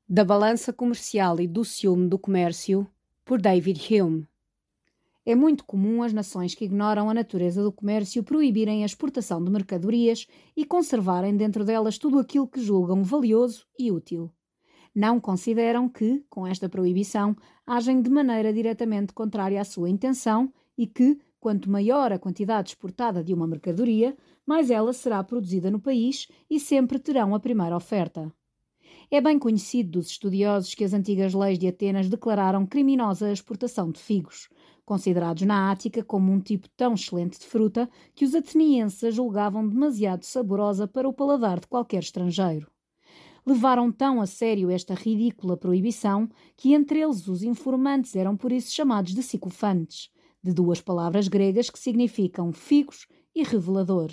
Da balança comercial e do ciúme do comércio, por David Hume. É muito comum as nações que ignoram a natureza do comércio proibirem a exportação de mercadorias e conservarem dentro delas tudo aquilo que julgam valioso e útil. Não consideram que, com esta proibição, agem de maneira diretamente contrária à sua intenção e que, quanto maior a quantidade exportada de uma mercadoria, mais ela será produzida no país e sempre terão a primeira oferta. É bem conhecido dos estudiosos que as antigas leis de Atenas declararam criminosa a exportação de figos, considerados na Ática como um tipo tão excelente de fruta que os atenienses a julgavam demasiado saborosa para o paladar de qualquer estrangeiro. Levaram tão a sério esta ridícula proibição que entre eles os informantes eram por isso chamados de sicofantes, de duas palavras gregas que significam figos e revelador.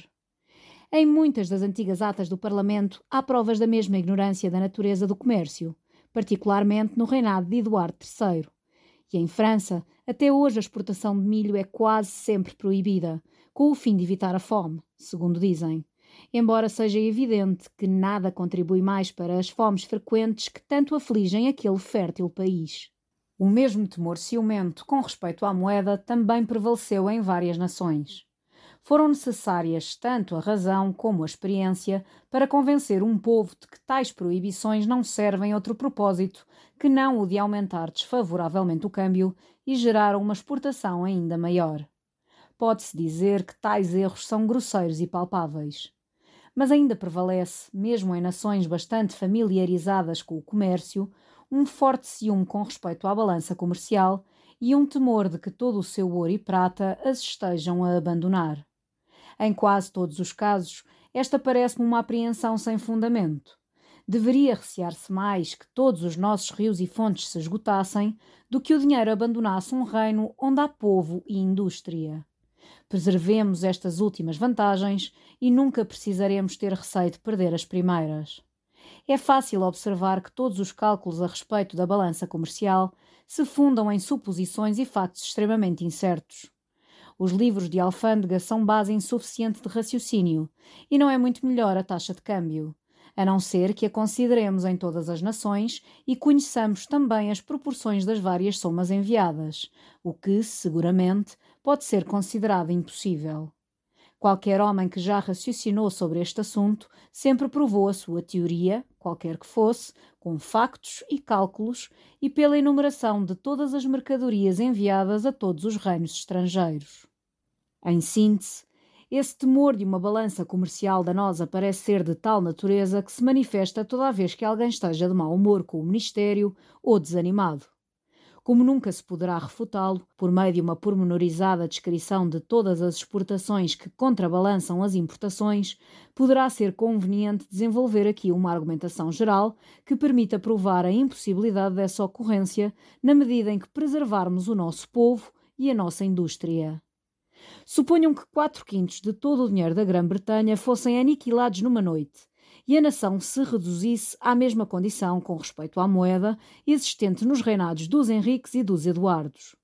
Em muitas das antigas atas do Parlamento há provas da mesma ignorância da natureza do comércio, particularmente no reinado de Eduardo III. E em França, até hoje a exportação de milho é quase sempre proibida, com o fim de evitar a fome, segundo dizem. Embora seja evidente que nada contribui mais para as fomes frequentes que tanto afligem aquele fértil país. O mesmo temor ciumento com respeito à moeda também prevaleceu em várias nações. Foram necessárias tanto a razão como a experiência para convencer um povo de que tais proibições não servem a outro propósito que não o de aumentar desfavoravelmente o câmbio e gerar uma exportação ainda maior. Pode-se dizer que tais erros são grosseiros e palpáveis. Mas ainda prevalece, mesmo em nações bastante familiarizadas com o comércio, um forte ciúme com respeito à balança comercial e um temor de que todo o seu ouro e prata as estejam a abandonar. Em quase todos os casos, esta parece-me uma apreensão sem fundamento. Deveria recear-se mais que todos os nossos rios e fontes se esgotassem do que o dinheiro abandonasse um reino onde há povo e indústria. Preservemos estas últimas vantagens e nunca precisaremos ter receio de perder as primeiras. É fácil observar que todos os cálculos a respeito da balança comercial se fundam em suposições e factos extremamente incertos. Os livros de alfândega são base insuficiente de raciocínio e não é muito melhor a taxa de câmbio, a não ser que a consideremos em todas as nações e conheçamos também as proporções das várias somas enviadas, o que, seguramente, pode ser considerado impossível. Qualquer homem que já raciocinou sobre este assunto sempre provou a sua teoria, qualquer que fosse, com factos e cálculos e pela enumeração de todas as mercadorias enviadas a todos os reinos estrangeiros. Em síntese, esse temor de uma balança comercial danosa parece ser de tal natureza que se manifesta toda a vez que alguém esteja de mau humor com o Ministério ou desanimado. Como nunca se poderá refutá-lo, por meio de uma pormenorizada descrição de todas as exportações que contrabalançam as importações, poderá ser conveniente desenvolver aqui uma argumentação geral que permita provar a impossibilidade dessa ocorrência na medida em que preservarmos o nosso povo e a nossa indústria. Suponham que 4/5 de todo o dinheiro da Grã-Bretanha fossem aniquilados numa noite, e a nação se reduzisse à mesma condição com respeito à moeda existente nos reinados dos Henriques e dos Eduardos.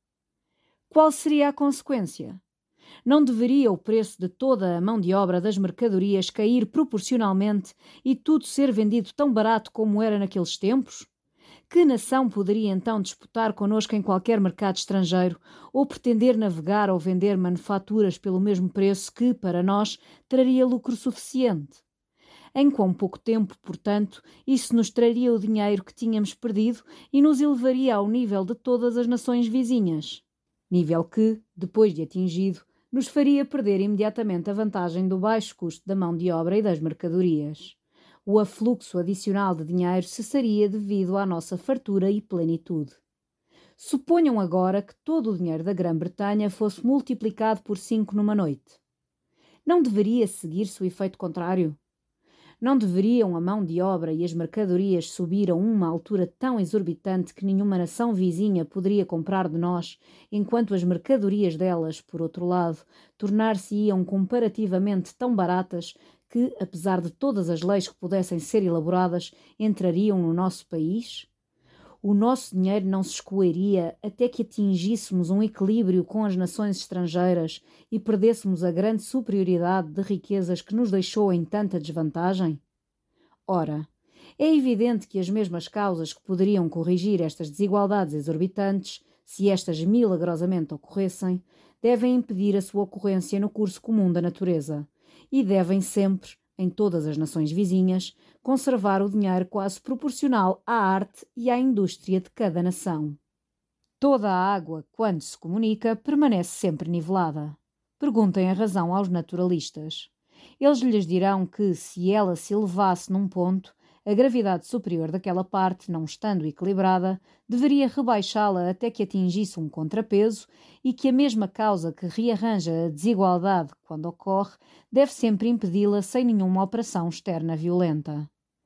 Qual seria a consequência? Não deveria o preço de toda a mão de obra das mercadorias cair proporcionalmente e tudo ser vendido tão barato como era naqueles tempos? Que nação poderia então disputar connosco em qualquer mercado estrangeiro ou pretender navegar ou vender manufaturas pelo mesmo preço que, para nós, traria lucro suficiente? Em quão pouco tempo, portanto, isso nos traria o dinheiro que tínhamos perdido e nos elevaria ao nível de todas as nações vizinhas. Nível que, depois de atingido, nos faria perder imediatamente a vantagem do baixo custo da mão de obra e das mercadorias. O afluxo adicional de dinheiro cessaria devido à nossa fartura e plenitude. Suponham agora que todo o dinheiro da Grã-Bretanha fosse multiplicado por 5 numa noite. Não deveria seguir-se o efeito contrário? Não deveriam a mão de obra e as mercadorias subir a uma altura tão exorbitante que nenhuma nação vizinha poderia comprar de nós, enquanto as mercadorias delas, por outro lado, tornar-se-iam comparativamente tão baratas que, apesar de todas as leis que pudessem ser elaboradas, entrariam no nosso país? O nosso dinheiro não se escoaria até que atingíssemos um equilíbrio com as nações estrangeiras e perdêssemos a grande superioridade de riquezas que nos deixou em tanta desvantagem? Ora, É evidente que as mesmas causas que poderiam corrigir estas desigualdades exorbitantes, se estas milagrosamente ocorressem, devem impedir a sua ocorrência no curso comum da natureza e devem sempre, em todas as nações vizinhas, conservar o dinheiro quase proporcional à arte e à indústria de cada nação. Toda a água, quando se comunica, permanece sempre nivelada. Perguntem a razão aos naturalistas. Eles lhes dirão que, se ela se elevasse num ponto, a gravidade superior daquela parte, não estando equilibrada, deveria rebaixá-la até que atingisse um contrapeso e que a mesma causa que rearranja a desigualdade quando ocorre deve sempre impedi-la sem nenhuma operação externa violenta.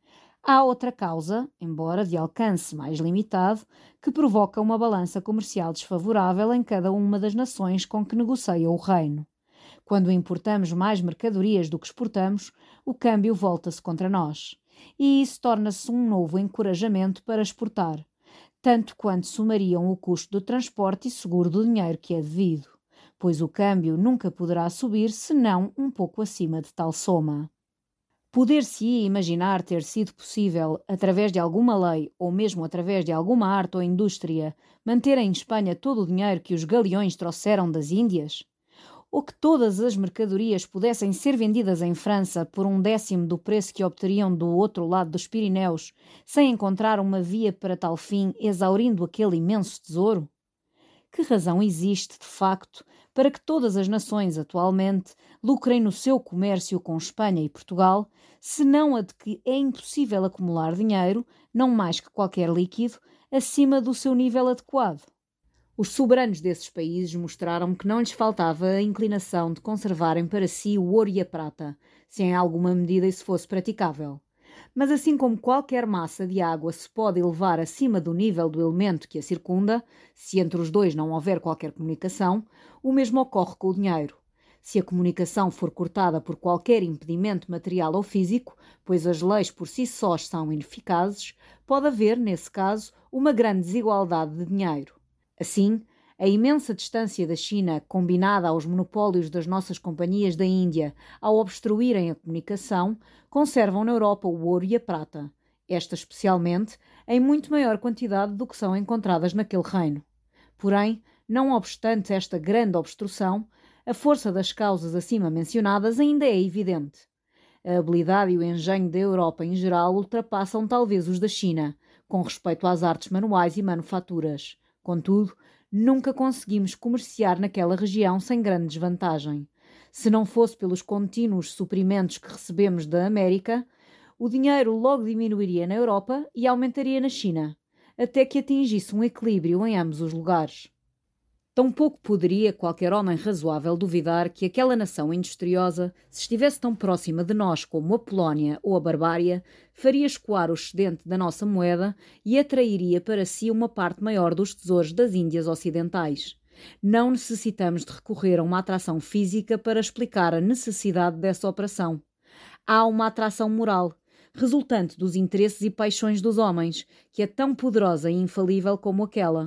Há outra causa, embora de alcance mais limitado, que provoca uma balança comercial desfavorável em cada uma das nações com que negocia o reino. Quando importamos mais mercadorias do que exportamos, o câmbio volta-se contra nós. E isso torna-se um novo encorajamento para exportar, tanto quanto somariam o custo do transporte e seguro do dinheiro que é devido, pois o câmbio nunca poderá subir senão um pouco acima de tal soma. Poder-se-ia imaginar ter sido possível, através de alguma lei ou mesmo através de alguma arte ou indústria, manter em Espanha todo o dinheiro que os galeões trouxeram das Índias? Ou que todas as mercadorias pudessem ser vendidas em França por 1/10 do preço que obteriam do outro lado dos Pirineus, sem encontrar uma via para tal fim, exaurindo aquele imenso tesouro? Que razão existe, de facto, para que todas as nações atualmente lucrem no seu comércio com Espanha e Portugal, senão a de que é impossível acumular dinheiro, não mais que qualquer líquido, acima do seu nível adequado? Os soberanos desses países mostraram que não lhes faltava a inclinação de conservarem para si o ouro e a prata, se em alguma medida isso fosse praticável. Mas assim como qualquer massa de água se pode elevar acima do nível do elemento que a circunda, se entre os dois não houver qualquer comunicação, o mesmo ocorre com o dinheiro. Se a comunicação for cortada por qualquer impedimento material ou físico, pois as leis por si sós são ineficazes, pode haver, nesse caso, uma grande desigualdade de dinheiro. Assim, a imensa distância da China, combinada aos monopólios das nossas companhias da Índia ao obstruírem a comunicação, conservam na Europa o ouro e a prata, esta especialmente, em muito maior quantidade do que são encontradas naquele reino. Porém, não obstante esta grande obstrução, a força das causas acima mencionadas ainda é evidente. A habilidade e o engenho da Europa em geral ultrapassam talvez os da China, com respeito às artes manuais e manufaturas. Contudo, nunca conseguimos comerciar naquela região sem grande desvantagem. Se não fosse pelos contínuos suprimentos que recebemos da América, o dinheiro logo diminuiria na Europa e aumentaria na China, até que atingisse um equilíbrio em ambos os lugares. Tampouco poderia qualquer homem razoável duvidar que aquela nação industriosa, se estivesse tão próxima de nós como a Polónia ou a Barbária, faria escoar o excedente da nossa moeda e atrairia para si uma parte maior dos tesouros das Índias Ocidentais. Não necessitamos de recorrer a uma atração física para explicar a necessidade dessa operação. Há uma atração moral, resultante dos interesses e paixões dos homens, que é tão poderosa e infalível como aquela.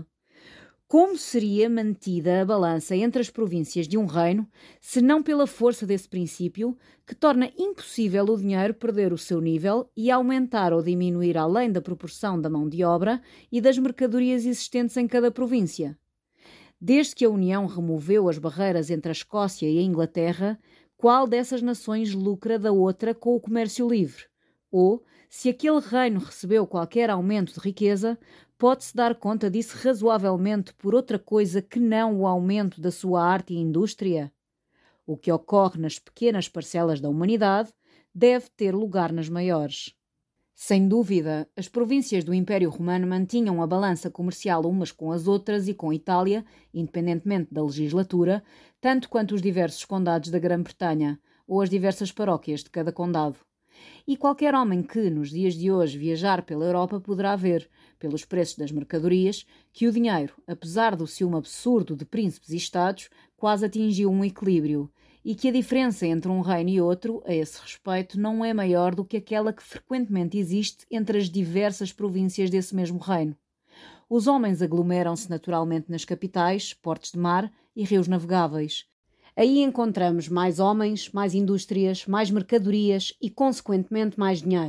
Como seria mantida a balança entre as províncias de um reino, se não pela força desse princípio, que torna impossível o dinheiro perder o seu nível e aumentar ou diminuir além da proporção da mão de obra e das mercadorias existentes em cada província? Desde que a União removeu as barreiras entre a Escócia e a Inglaterra, qual dessas nações lucra da outra com o comércio livre? Ou, se aquele reino recebeu qualquer aumento de riqueza, pode-se dar conta disso razoavelmente por outra coisa que não o aumento da sua arte e indústria? O que ocorre nas pequenas parcelas da humanidade deve ter lugar nas maiores. Sem dúvida, as províncias do Império Romano mantinham a balança comercial umas com as outras e com Itália, independentemente da legislatura, tanto quanto os diversos condados da Grã-Bretanha, ou as diversas paróquias de cada condado. E qualquer homem que, nos dias de hoje, viajar pela Europa poderá ver, pelos preços das mercadorias, que o dinheiro, apesar do ciúme absurdo de príncipes e estados, quase atingiu um equilíbrio, e que a diferença entre um reino e outro, a esse respeito, não é maior do que aquela que frequentemente existe entre as diversas províncias desse mesmo reino. Os homens aglomeram-se naturalmente nas capitais, portos de mar e rios navegáveis. Aí encontramos mais homens, mais indústrias, mais mercadorias e, consequentemente, mais dinheiro.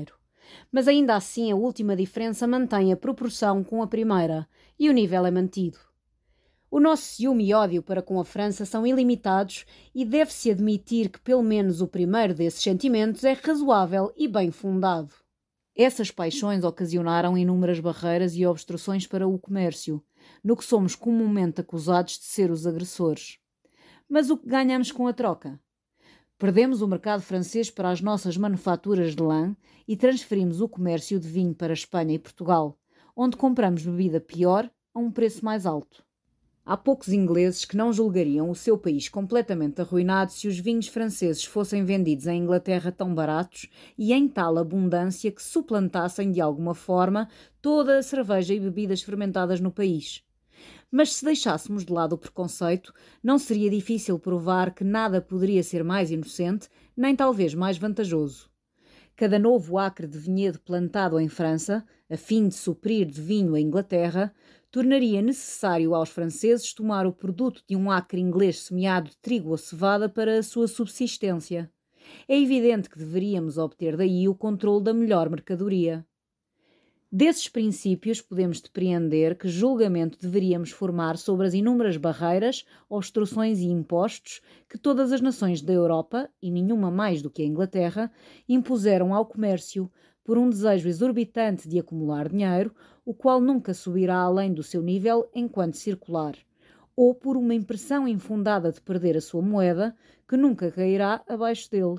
Mas ainda assim a última diferença mantém a proporção com a primeira, e o nível é mantido. O nosso ciúme e ódio para com a França são ilimitados e deve-se admitir que pelo menos o primeiro desses sentimentos é razoável e bem fundado. Essas paixões ocasionaram inúmeras barreiras e obstruções para o comércio, no que somos comumente acusados de ser os agressores. Mas o que ganhamos com a troca? Perdemos o mercado francês para as nossas manufaturas de lã e transferimos o comércio de vinho para Espanha e Portugal, onde compramos bebida pior a um preço mais alto. Há poucos ingleses que não julgariam o seu país completamente arruinado se os vinhos franceses fossem vendidos em Inglaterra tão baratos e em tal abundância que suplantassem de alguma forma toda a cerveja e bebidas fermentadas no país. Mas se deixássemos de lado o preconceito, não seria difícil provar que nada poderia ser mais inocente, nem talvez mais vantajoso. Cada novo acre de vinhedo plantado em França, a fim de suprir de vinho a Inglaterra, tornaria necessário aos franceses tomar o produto de um acre inglês semeado de trigo ou cevada para a sua subsistência. É evidente que deveríamos obter daí o controle da melhor mercadoria. Desses princípios podemos depreender que julgamento deveríamos formar sobre as inúmeras barreiras, obstruções e impostos que todas as nações da Europa, e nenhuma mais do que a Inglaterra, impuseram ao comércio por um desejo exorbitante de acumular dinheiro, o qual nunca subirá além do seu nível enquanto circular, ou por uma impressão infundada de perder a sua moeda, que nunca cairá abaixo dele.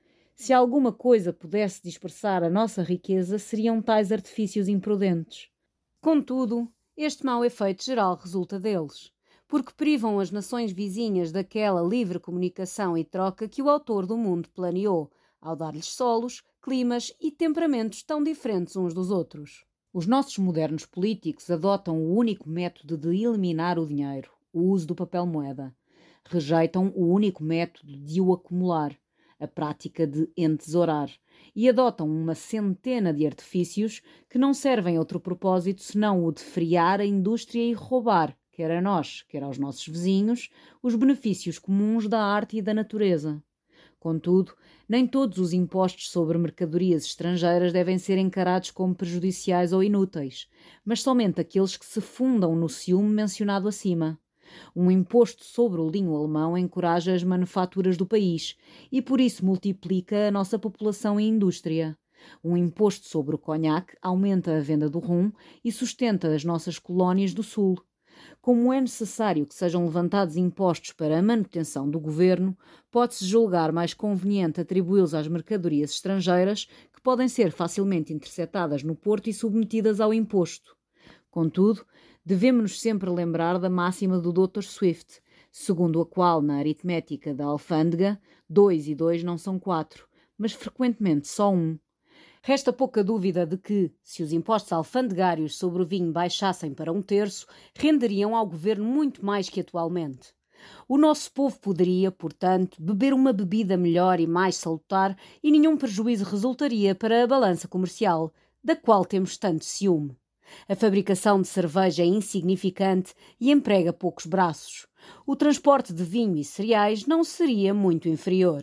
Se alguma coisa pudesse dispersar a nossa riqueza, seriam tais artifícios imprudentes. Contudo, este mau efeito geral resulta deles, porque privam as nações vizinhas daquela livre comunicação e troca que o autor do mundo planeou, ao dar-lhes solos, climas e temperamentos tão diferentes uns dos outros. Os nossos modernos políticos adotam o único método de eliminar o dinheiro, o uso do papel-moeda. Rejeitam o único método de o acumular, a prática de entesourar, e adotam uma centena de artifícios que não servem a outro propósito senão o de frear a indústria e roubar, quer a nós, quer aos nossos vizinhos, os benefícios comuns da arte e da natureza. Contudo, nem todos os impostos sobre mercadorias estrangeiras devem ser encarados como prejudiciais ou inúteis, mas somente aqueles que se fundam no ciúme mencionado acima. Um imposto sobre o linho alemão encoraja as manufaturas do país e por isso multiplica a nossa população e indústria. Um imposto sobre o conhaque aumenta a venda do rum e sustenta as nossas colónias do sul. Como é necessário que sejam levantados impostos para a manutenção do governo, pode-se julgar mais conveniente atribuí-los às mercadorias estrangeiras que podem ser facilmente interceptadas no porto e submetidas ao imposto. Contudo, devemos-nos sempre lembrar da máxima do Dr. Swift, segundo a qual, na aritmética da alfândega, 2 e 2 não são 4, mas frequentemente só 1. Resta pouca dúvida de que, se os impostos alfandegários sobre o vinho baixassem para 1/3, renderiam ao governo muito mais que atualmente. O nosso povo poderia, portanto, beber uma bebida melhor e mais salutar e nenhum prejuízo resultaria para a balança comercial, da qual temos tanto ciúme. A fabricação de cerveja é insignificante e emprega poucos braços. O transporte de vinho e cereais não seria muito inferior.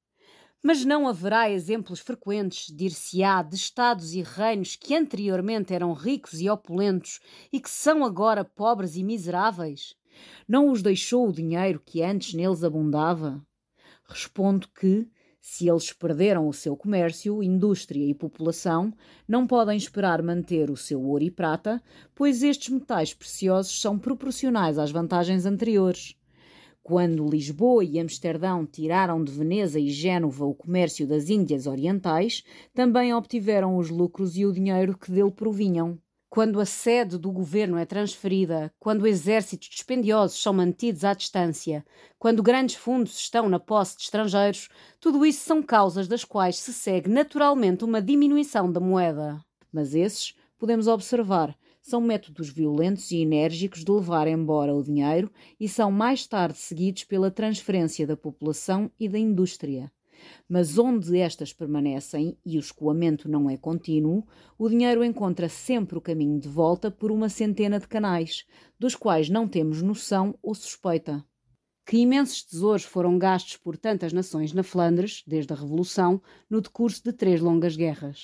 Mas não haverá exemplos frequentes, dir-se-á, de estados e reinos que anteriormente eram ricos e opulentos e que são agora pobres e miseráveis? Não os deixou o dinheiro que antes neles abundava? Respondo que, se eles perderam o seu comércio, indústria e população, não podem esperar manter o seu ouro e prata, pois estes metais preciosos são proporcionais às vantagens anteriores. Quando Lisboa e Amsterdão tiraram de Veneza e Génova o comércio das Índias Orientais, também obtiveram os lucros e o dinheiro que dele provinham. Quando a sede do governo é transferida, quando exércitos dispendiosos são mantidos à distância, quando grandes fundos estão na posse de estrangeiros, tudo isso são causas das quais se segue naturalmente uma diminuição da moeda. Mas esses, podemos observar, são métodos violentos e enérgicos de levar embora o dinheiro e são mais tarde seguidos pela transferência da população e da indústria. Mas onde estas permanecem e o escoamento não é contínuo, o dinheiro encontra sempre o caminho de volta por uma centena de canais, dos quais não temos noção ou suspeita. Que imensos tesouros foram gastos por tantas nações na Flandres, desde a Revolução, no decurso de 3 longas guerras.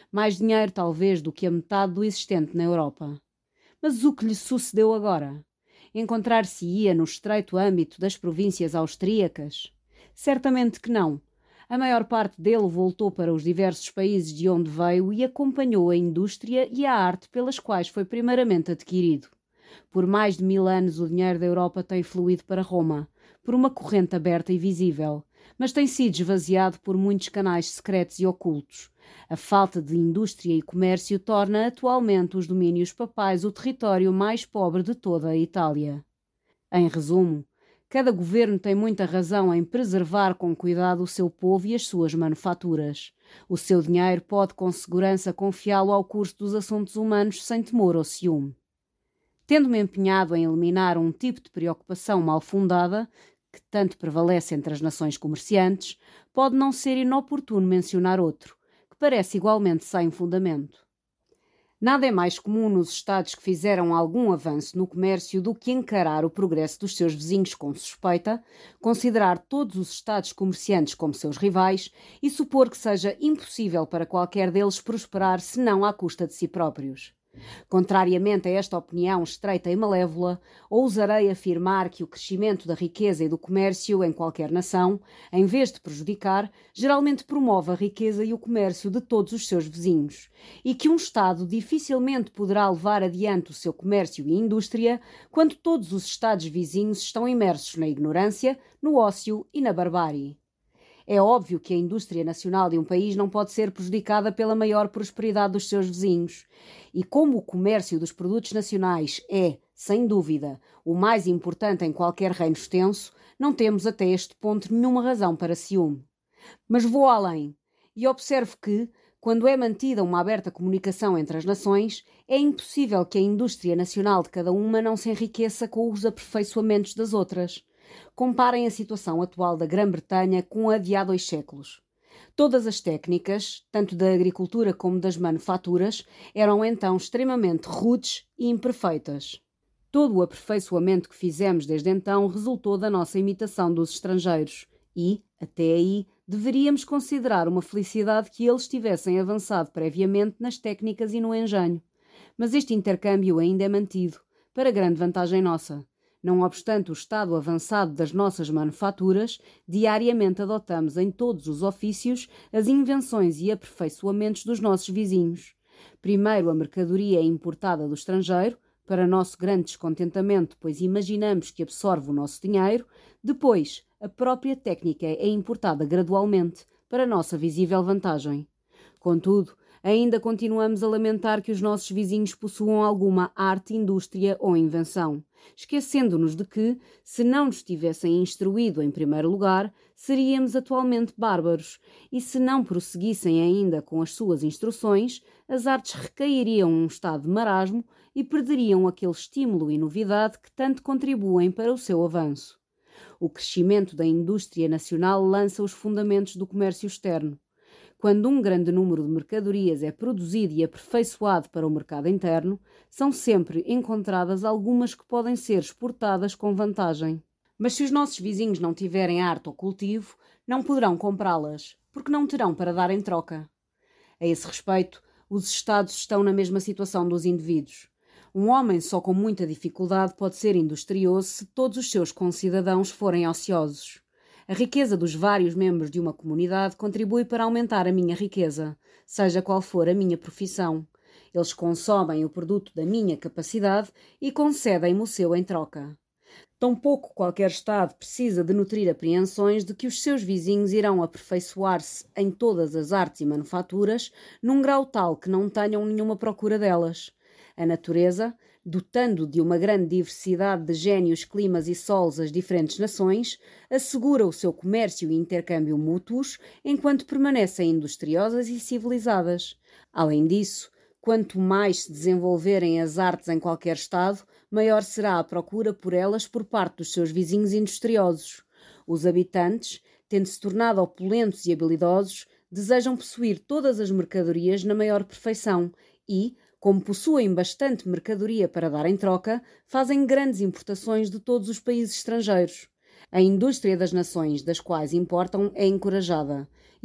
mais dinheiro talvez do que a metade do existente na Europa. Mas o que lhe sucedeu agora? Encontrar-se-ia no estreito âmbito das províncias austríacas? Certamente que não. A maior parte dele voltou para os diversos países de onde veio e acompanhou a indústria e a arte pelas quais foi primeiramente adquirido. Por mais de 1000 anos o dinheiro da Europa tem fluído para Roma, por uma corrente aberta e visível, mas tem sido esvaziado por muitos canais secretos e ocultos. A falta de indústria e comércio torna atualmente os domínios papais o território mais pobre de toda a Itália. Em resumo, cada governo tem muita razão em preservar com cuidado o seu povo e as suas manufaturas. O seu dinheiro pode com segurança confiá-lo ao curso dos assuntos humanos sem temor ou ciúme. Tendo-me empenhado em eliminar um tipo de preocupação mal fundada, que tanto prevalece entre as nações comerciantes, pode não ser inoportuno mencionar outro, que parece igualmente sem fundamento. Nada é mais comum nos Estados que fizeram algum avanço no comércio do que encarar o progresso dos seus vizinhos com suspeita, considerar todos os Estados comerciantes como seus rivais e supor que seja impossível para qualquer deles prosperar senão à custa de si próprios. Contrariamente a esta opinião estreita e malévola, ousarei afirmar que o crescimento da riqueza e do comércio em qualquer nação, em vez de prejudicar, geralmente promove a riqueza e o comércio de todos os seus vizinhos, e que um Estado dificilmente poderá levar adiante o seu comércio e indústria quando todos os Estados vizinhos estão imersos na ignorância, no ócio e na barbárie. É óbvio que a indústria nacional de um país não pode ser prejudicada pela maior prosperidade dos seus vizinhos. E como o comércio dos produtos nacionais é, sem dúvida, o mais importante em qualquer reino extenso, não temos até este ponto nenhuma razão para ciúme. Mas vou além e observo que, quando é mantida uma aberta comunicação entre as nações, é impossível que a indústria nacional de cada uma não se enriqueça com os aperfeiçoamentos das outras. Comparem a situação atual da Grã-Bretanha com a de há 2 séculos. Todas as técnicas, tanto da agricultura como das manufaturas, eram então extremamente rudes e imperfeitas. Todo o aperfeiçoamento que fizemos desde então resultou da nossa imitação dos estrangeiros e, até aí, deveríamos considerar uma felicidade que eles tivessem avançado previamente nas técnicas e no engenho. Mas este intercâmbio ainda é mantido, para grande vantagem nossa. Não obstante o estado avançado das nossas manufaturas, diariamente adotamos em todos os ofícios as invenções e aperfeiçoamentos dos nossos vizinhos. Primeiro a mercadoria é importada do estrangeiro, para nosso grande descontentamento, pois imaginamos que absorve o nosso dinheiro. Depois, a própria técnica é importada gradualmente, para nossa visível vantagem. Contudo, ainda continuamos a lamentar que os nossos vizinhos possuam alguma arte, indústria ou invenção, esquecendo-nos de que, se não nos tivessem instruído em primeiro lugar, seríamos atualmente bárbaros, e se não prosseguissem ainda com as suas instruções, as artes recairiam num estado de marasmo e perderiam aquele estímulo e novidade que tanto contribuem para o seu avanço. O crescimento da indústria nacional lança os fundamentos do comércio externo. Quando um grande número de mercadorias é produzido e aperfeiçoado para o mercado interno, são sempre encontradas algumas que podem ser exportadas com vantagem. Mas se os nossos vizinhos não tiverem arte ou cultivo, não poderão comprá-las, porque não terão para dar em troca. A esse respeito, os Estados estão na mesma situação dos indivíduos. Um homem só com muita dificuldade pode ser industrioso se todos os seus concidadãos forem ociosos. A riqueza dos vários membros de uma comunidade contribui para aumentar a minha riqueza, seja qual for a minha profissão. Eles consomem o produto da minha capacidade e concedem-me o seu em troca. Tampouco qualquer Estado precisa de nutrir apreensões de que os seus vizinhos irão aperfeiçoar-se em todas as artes e manufaturas num grau tal que não tenham nenhuma procura delas. A natureza, dotando de uma grande diversidade de génios, climas e solos as diferentes nações, assegura o seu comércio e intercâmbio mútuos enquanto permanecem industriosas e civilizadas. Além disso, quanto mais se desenvolverem as artes em qualquer Estado, maior será a procura por elas por parte dos seus vizinhos industriosos. Os habitantes, tendo-se tornado opulentos e habilidosos, desejam possuir todas as mercadorias na maior perfeição e, como possuem bastante mercadoria para dar em troca, fazem grandes importações de todos os países estrangeiros. A indústria das nações das quais importam é encorajada,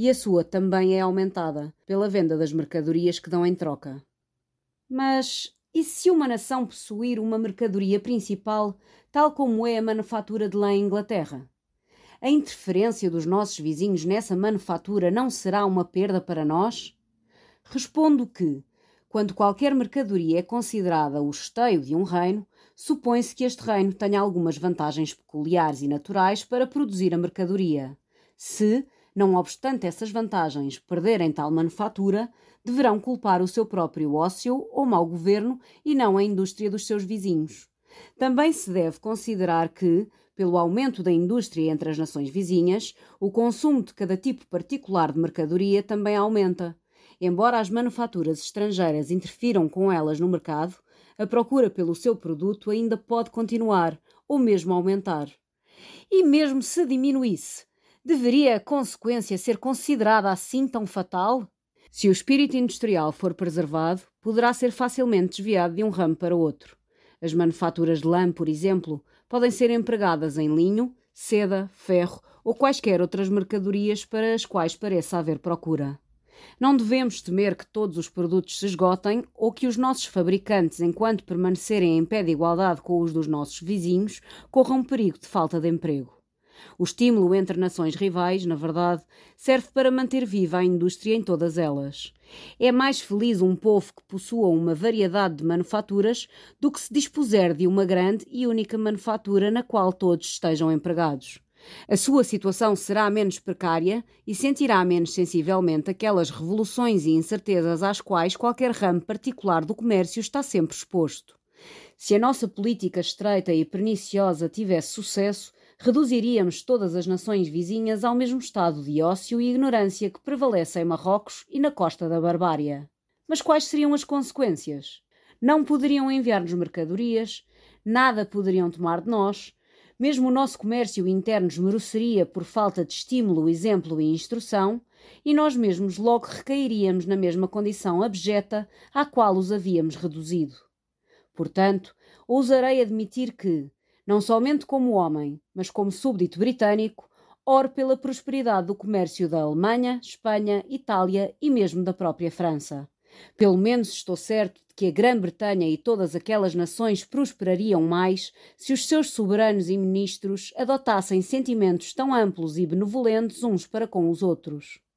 e a sua também é aumentada pela venda das mercadorias que dão em troca. Mas e se uma nação possuir uma mercadoria principal, tal como é a manufatura de lã em Inglaterra? A interferência dos nossos vizinhos nessa manufatura não será uma perda para nós? Respondo que, quando qualquer mercadoria é considerada o esteio de um reino, supõe-se que este reino tenha algumas vantagens peculiares e naturais para produzir a mercadoria. Se, não obstante essas vantagens, perderem tal manufatura, deverão culpar o seu próprio ócio ou mau governo e não a indústria dos seus vizinhos. Também se deve considerar que, pelo aumento da indústria entre as nações vizinhas, o consumo de cada tipo particular de mercadoria também aumenta. Embora as manufaturas estrangeiras interfiram com elas no mercado, a procura pelo seu produto ainda pode continuar, ou mesmo aumentar. E mesmo se diminuísse, deveria a consequência ser considerada assim tão fatal? Se o espírito industrial for preservado, poderá ser facilmente desviado de um ramo para outro. As manufaturas de lã, por exemplo, podem ser empregadas em linho, seda, ferro ou quaisquer outras mercadorias para as quais pareça haver procura. Não devemos temer que todos os produtos se esgotem ou que os nossos fabricantes, enquanto permanecerem em pé de igualdade com os dos nossos vizinhos, corram perigo de falta de emprego. O estímulo entre nações rivais, na verdade, serve para manter viva a indústria em todas elas. É mais feliz um povo que possua uma variedade de manufaturas do que se dispuser de uma grande e única manufatura na qual todos estejam empregados. A sua situação será menos precária e sentirá menos sensivelmente aquelas revoluções e incertezas às quais qualquer ramo particular do comércio está sempre exposto. Se a nossa política estreita e perniciosa tivesse sucesso, reduziríamos todas as nações vizinhas ao mesmo estado de ócio e ignorância que prevalece em Marrocos e na costa da Barbária. Mas quais seriam as consequências? Não poderiam enviar-nos mercadorias, nada poderiam tomar de nós, mesmo o nosso comércio interno esmereceria por falta de estímulo, exemplo e instrução, e nós mesmos logo recairíamos na mesma condição abjeta à qual os havíamos reduzido. Portanto, ousarei admitir que, não somente como homem, mas como súbdito britânico, oro pela prosperidade do comércio da Alemanha, Espanha, Itália e mesmo da própria França. Pelo menos estou certo de que a Grã-Bretanha e todas aquelas nações prosperariam mais se os seus soberanos e ministros adotassem sentimentos tão amplos e benevolentes uns para com os outros.